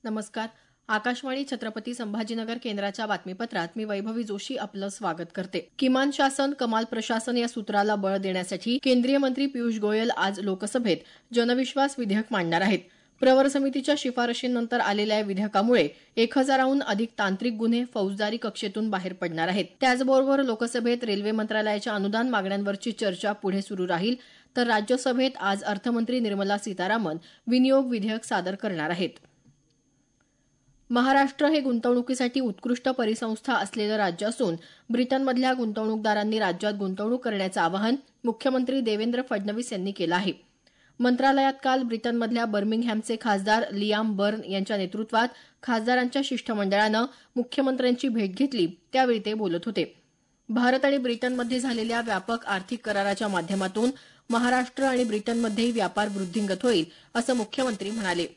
नमस्कार. आकाशवाणी छत्रपती संभाजीनगर केंद्राच्या बातमीपत्रात मी वैभवी जोशी आपलं स्वागत करते. किमान शासन कमाल प्रशासन या सूत्राला बळ देण्यासाठी केंद्रीय मंत्री पियुष गोयल आज लोकसभेत जनविश्वास विधेयक मांडणार आहेत. प्रवर समितीच्या शिफारशींनंतर आलेल्या या विधेयकामुळे 1000हून अधिक तांत्रिक गुन्हे फौजदारी कक्षेतून बाहेर पडणार आहेत. त्याचबरोबर लोकसभेत रेल्वे मंत्रालयाच्या अनुदान मागण्यांवरची चर्चा पुढे सुरू राहील, तर राज्यसभेत आज अर्थमंत्री निर्मला सीतारामन विनियोग विधेयक सादर करणार आहेत. महाराष्ट्र हे गुंतवणुकीसाठी उत्कृष्ट परिसंस्था असलेलं राज्य असून ब्रिटनमधल्या गुंतवणूकदारांनी राज्यात गुंतवणूक करण्याचं आवाहन मुख्यमंत्री देवेंद्र फडणवीस यांनी केलं आहे. मंत्रालयात काल ब्रिटनमधल्या बर्मिंगहॅमचे खासदार लियाम बर्न यांच्या नेतृत्वात खासदारांच्या शिष्टमंडळानं मुख्यमंत्र्यांची भेट घेतली, त्यावेळी ते बोलत होते. भारत आणि ब्रिटनमध्ये झालेल्या व्यापक आर्थिक कराराच्या माध्यमातून महाराष्ट्र आणि ब्रिटनमध्येही व्यापार वृद्धिंगत होईल, असं मुख्यमंत्री म्हणाले.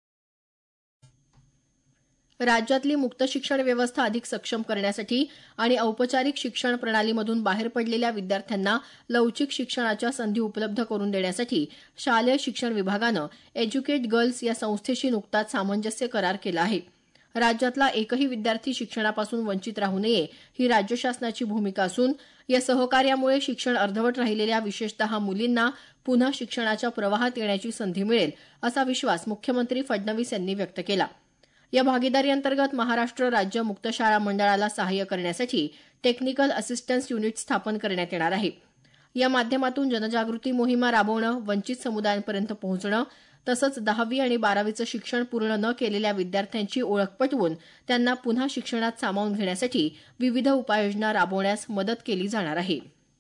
राज्यातली मुक्त शिक्षण व्यवस्था अधिक सक्षम करण्यासाठी आणि औपचारिक शिक्षण प्रणालीमधून बाहेर पडलेल्या विद्यार्थ्यांना लवचिक शिक्षणाच्या संधी उपलब्ध करून देण्यासाठी शालेय शिक्षण विभागानं एज्युकेट गर्ल्स या संस्थेशी नुकताच सामंजस्य करार केला आहे. राज्यातला एकही विद्यार्थी शिक्षणापासून वंचित राहू नये ही राज्य शासनाची भूमिका असून या सहकार्यामुळे शिक्षण अर्धवट राहिलेल्या विशेषतः मुलींना पुन्हा शिक्षणाच्या प्रवाहात येण्याची संधी मिळेल, असा विश्वास मुख्यमंत्री फडणवीस यांनी व्यक्त केला. या भागीदारीअंतर्गत महाराष्ट्र राज्य मुक्त शाळा मंडळाला सहाय्य करण्यासाठी टेक्निकल असिस्टन्स युनिट स्थापन करण्यात येणार आहे. या माध्यमातून जनजागृती मोहिमा राबवणं, वंचित समुदायांपर्यंत पोहोचणं तसंच 10वी आणि 12वीचं शिक्षण पूर्ण न केलेल्या विद्यार्थ्यांची ओळख पटवून त्यांना पुन्हा शिक्षणात सामावून घेण्यासाठी विविध उपाययोजना राबवण्यास मदत केली जाणार आहे.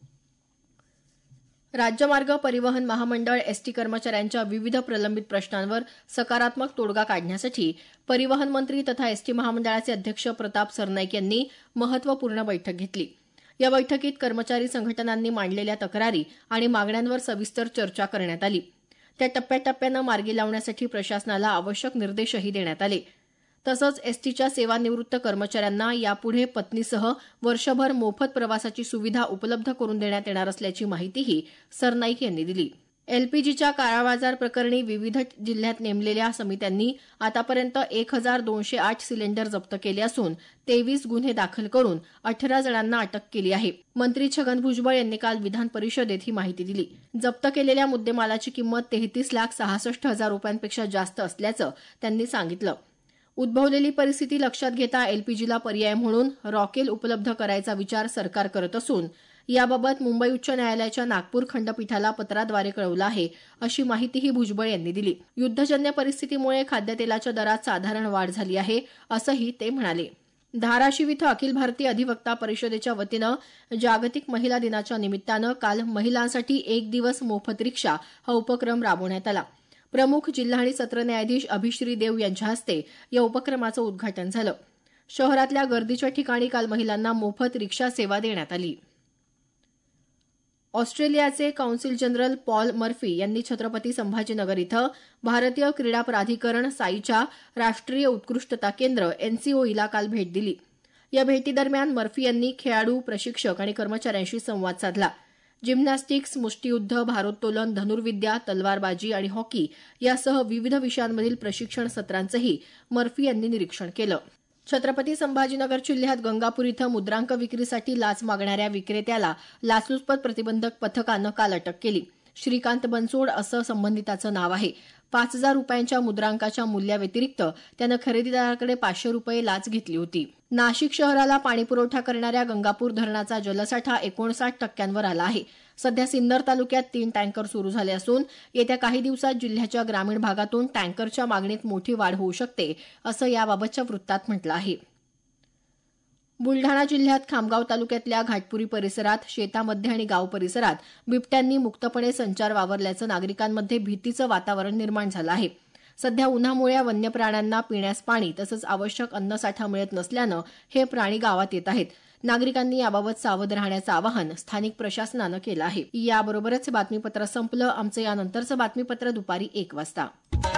राज्य मार्ग परिवहन महामंडळ एसटी कर्मचाऱ्यांच्या विविध प्रलंबित प्रश्नांवर सकारात्मक तोडगा काढण्यासाठी परिवहन मंत्री तथा एसटी महामंडळाचे अध्यक्ष प्रताप सरनाईक यांनी महत्त्वपूर्ण बैठक घेतली. या बैठकीत कर्मचारी संघटनांनी मांडलेल्या तक्रारी आणि मागण्यांवर सविस्तर चर्चा करण्यात आली. त्या टप्प्याटप्प्यानं मार्गी लावण्यासाठी प्रशासनाला आवश्यक निर्देशही देण्यात आले. तसंच एसटीच्या सेवानिवृत्त कर्मचाऱ्यांना यापुढे पत्नीसह वर्षभर मोफत प्रवासाची सुविधा उपलब्ध करून देण्यात येणार असल्याची माहितीही सरनाईक यांनी दिली. एलपीजीच्या काळाबाजार प्रकरणी विविध जिल्ह्यात नेमलेल्या समित्यांनी आतापर्यंत 1208 सिलेंडर जप्त केले असून 23 गुन्हे दाखल करून 18 जणांना अटक केली आहे. मंत्री छगन भुजबळ यांनी काल विधान परिषदेत ही माहिती दिली. जप्त केलेल्या मुद्देमालाची किंमत 33,66,000 रुपयांपेक्षा जास्त असल्याचं त्यांनी सांगितलं. उद्भवलेली परिस्थिती लक्षात घेता एलपीजीला पर्याय म्हणून रॉकेल उपलब्ध करायचा विचार सरकार करत असून याबाबत मुंबई उच्च न्यायालयाच्या नागपूर खंडपीठाला पत्राद्वारे कळवलं आहे, अशी माहितीही भुजबळ यांनी दिली. युद्धजन्य परिस्थितीमुळे खाद्यतेलाच्या दरात साधारण वाढ झाली आहे, असंही ते म्हणाले. धाराशिव इथं अखिल भारतीय अधिवक्ता परिषदेच्या वतीनं जागतिक महिला दिनाच्या निमित्तानं काल महिलांसाठी 1 दिवस मोफत रिक्षा हा उपक्रम राबवण्यात आला. प्रमुख जिल्हा आणि सत्र न्यायाधीश अभिश्री देव यांच्या हस्ते या उपक्रमाचं उद्घाटन झालं. शहरातल्या गर्दीच्या ठिकाणी काल महिलांना मोफत रिक्षा सेवा देण्यात आली. ऑस्ट्रेलियाचे कौन्सिल जनरल पॉल मर्फी यांनी छत्रपती संभाजीनगर इथं भारतीय क्रीडा प्राधिकरण साईच्या राष्ट्रीय उत्कृष्टता केंद्र एनसीओईला काल भेट दिली. या भेटीदरम्यान मर्फी यांनी खेळाडू, प्रशिक्षक आणि कर्मचाऱ्यांशी संवाद साधला. जिम्नॅस्टिक्स, मुष्टियुद्ध, भारोत्तोलन, धनुर्विद्या, तलवारबाजी आणि हॉकी यासह विविध विषयांमधील प्रशिक्षण सत्रांचंही मर्फी यांनी निरीक्षण केलं. छत्रपती संभाजीनगर जिल्ह्यात गंगापूर इथं मुद्रांक विक्रीसाठी लाच मागणाऱ्या विक्रेत्याला लाचलुचपत प्रतिबंधक पथकानं काल अटक केली. श्रीकांत बनसोड असं संबंधिताचं नाव आहे. 5,000 रुपयांच्या मुद्रांकाच्या मूल्याव्यतिरिक्त त्यानं खरेदीदाराकडे 500 रुपये लाच घेतली होती. नाशिक शहराला पाणीपुरवठा करणाऱ्या गंगापूर धरणाचा जलसाठा 59% आला आहे. सध्या सिन्नर तालुक्यात 3 टँकर सुरू झाले असून येत्या काही दिवसात जिल्ह्याच्या ग्रामीण भागातून टँकरच्या मागणीत मोठी वाढ होऊ शकते, असं याबाबतच्या वृत्तात म्हटलं आहे. बुलढाणा जिल्ह्यात खामगाव तालुक्यातल्या घाटपुरी परिसरात शेतामध्ये आणि गाव परिसरात बिबट्यांनी मुक्तपणे संचार वावरल्याचं नागरिकांमध्ये भीतीचं वातावरण निर्माण झालं आहे. सध्या उन्हामुळे वन्य प्राण्यांना पिण्यास पाणी तसंच आवश्यक अन्नसाठा मिळत नसल्यानं हे प्राणी गावात येत आहेत. नागरिकांनी याबाबत सावध राहण्याचं आवाहन स्थानिक प्रशासनानं केलं आहे. याबरोबरच बातमीपत्र संपलं. आमचं यानंतरचं बातमीपत्र दुपारी 1 वाजता.